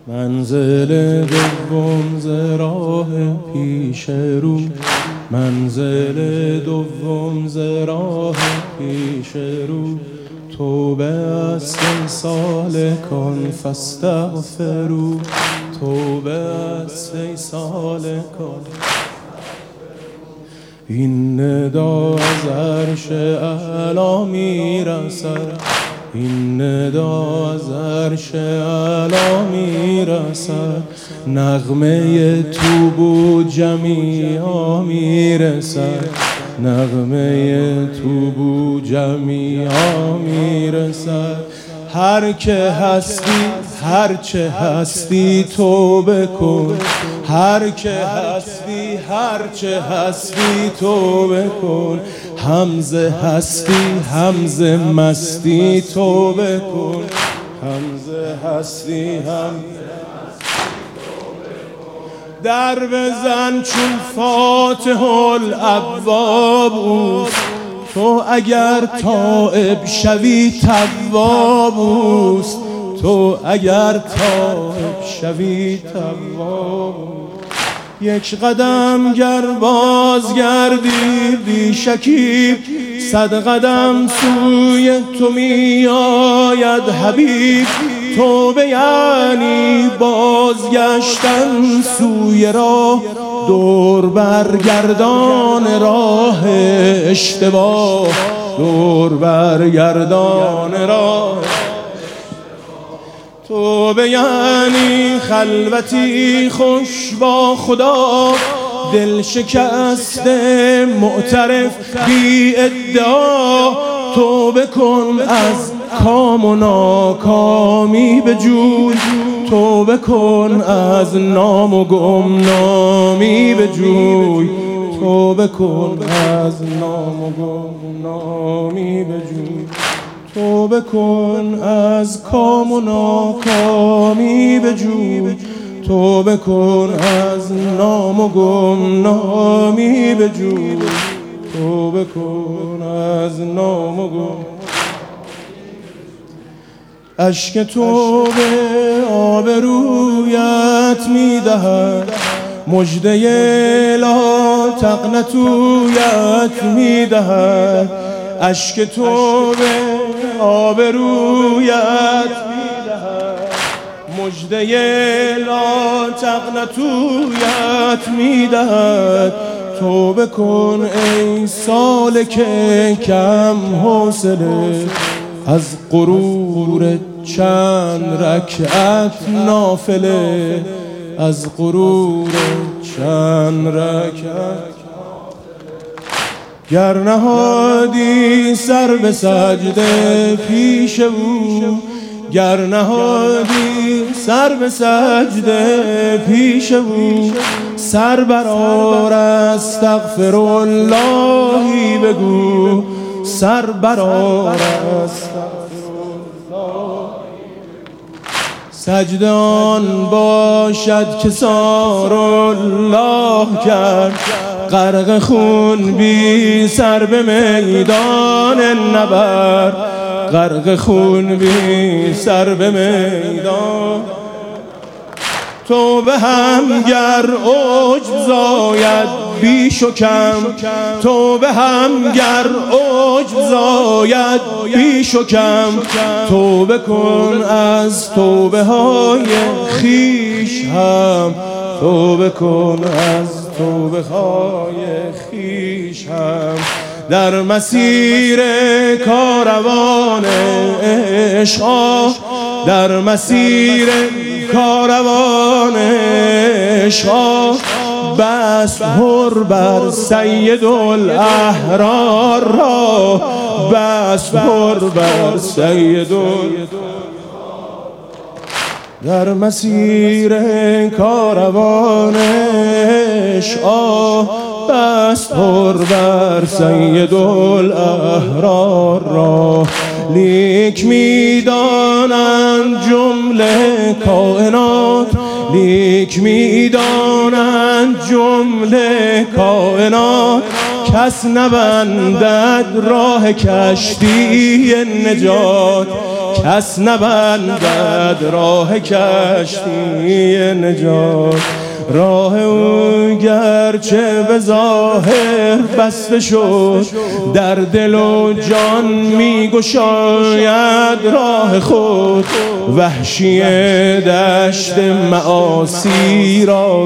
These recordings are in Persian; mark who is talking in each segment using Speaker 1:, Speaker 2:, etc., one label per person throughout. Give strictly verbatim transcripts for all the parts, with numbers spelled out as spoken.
Speaker 1: منزل دوم ز راه پیش رو، منزل دوم ز راه پیش رو. توبه است ای سالکان فاستغفروا، توبه است ای سالکان. این ندا از عرش اعلی میرسد، این ندا از عرش اعلی میرسد. نغمه توبو جمیعا میرسد، نغمه توبو جمیعا میرسد. هر که هستی هر چه هستی توبه کن، هر که هستی هر چه هستی توبه کن. همزه هستی همزه مستی توبه کن، همزه هستی همزه در بزن چون فاتح الابواب اوست. تو اگر تائب شوی تواب اوست، تو اگر تائب شوی تواب. یک قدم گر بازگردی بی شکیب، صد قدم سوی تو می آید حبیب. توبه یعنی بازگشتن سوی راه، دور برگردان راه اشتباه، دور برگردان راه. توبه یعنی خلوتی خوش با خدا، دل شکسته معترف بی ادعا. توبه کن از کام و ناکامی بجوی، توبه کن از نام و گمنامی بجوی، توبه کن از نام و گمنامی بجوی. توبه کن از کام و ناکامی بجوی، توبه کن از نام و گمنامی بجوی، توبه کن از نام و گمنامی. اشک توبه آبرویت میدهد، مژده لا تقنطویت میدهد. اشک توبه آبرویت میدهد، مژده لا تقنطویت میدهد. توبه کن ای سالک کم حوصله، از غرور چند رکعت نافله، از غرور چند رکعت. گر نهادی سر به سجده پیش او، گر نهادی سر به سجده پیش او. سر برآر استغفر اللهی بگو، سر برآر استغفر الله. سجده آن باشد که سار الله کرد، غرق خون بی سر به میدان نبرد، غرق خون بی سر به میدان. توبه هم گر عجب زاید بیش و کم، توبه هم گر عجب زاید بیش و کم. توبه کن از توبه های خویش هم، توبه کن از توبه های خویش هم. در مسیر کاروان عشق، در مسیر کاروان عشق. بس حر بر سید الاحرار را، بس حر بر سید در مسیر کاروان عشق. بس حر بر سید الاحرار را. لیک میدانند جمله کائنات، لیک میدانند جمله کائنات. کس نبندد راه کشتی نجات، کس نبندد راه کشتی نجات. راه او گرچه به ظاهر بسته شد، در دل و جان می گشاید راه خود. وحشی دشت معاصی را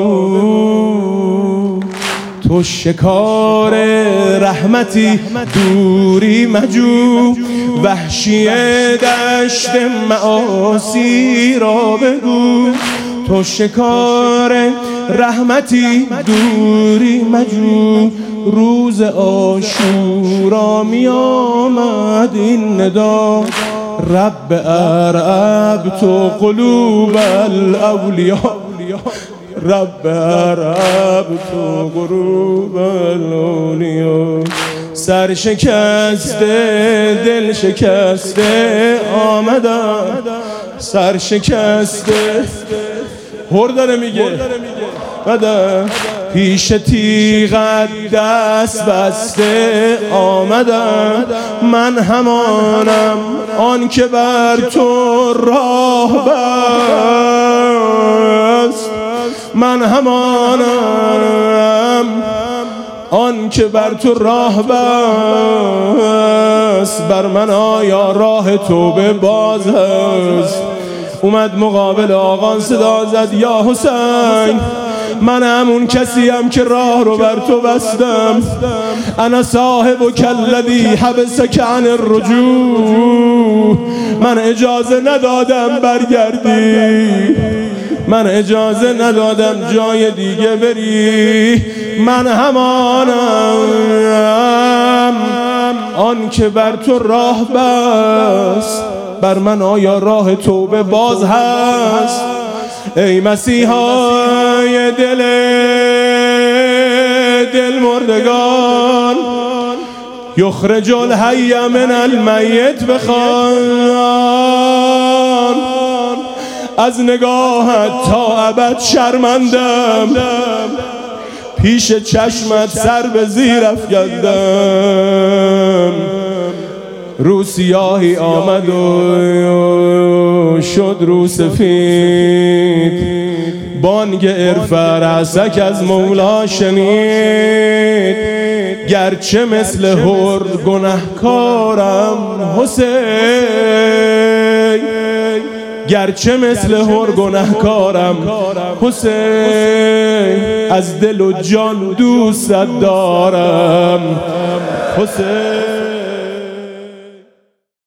Speaker 1: بگو، تو شکار رحمتی دوری مجو. وحشی دشت معاصی را بگو، تو شکار رحمتی دوری مجو. روز عاشورا می آمد این ندا، رب ارعب تو قلوب الاولیا. رب ارعب تو قلوب الاولیا. سر شکسته دل شکسته آمدم، سر شکسته هر داره میگه بدم، پیش تیغت دست بسته آمدم. من همانم آن که بر تو راه بست، من همانم آن که بر تو راه بست. بر من آیا راه توبه باز هست؟ اومد مقابل آقا صدا زد یا حسین، من همون کسیم که راه رو بر تو بستم. انا صاحب و کلذی حبسک عن الرجوع. من اجازه ندادم برگردی، من اجازه ندادم جای دیگه بری. من همانم آن که بر تو راه بست، بر من آیا راه توبه باز هست؟ ای مسیحای دل دل مردگان، یخرج الحی من المیت بخوان. از نگاهت تا ابد شرمندم، پیش چشمت سر به زیر افکندم. رو سیاهی آمد و شد رو سفید، بانگ ارفع رأسک از مولا شنید. گرچه مثل هر گنهکارم حسین، گرچه مثل هر گنهکارم حسین. از دل و جان دوست دارم حسین.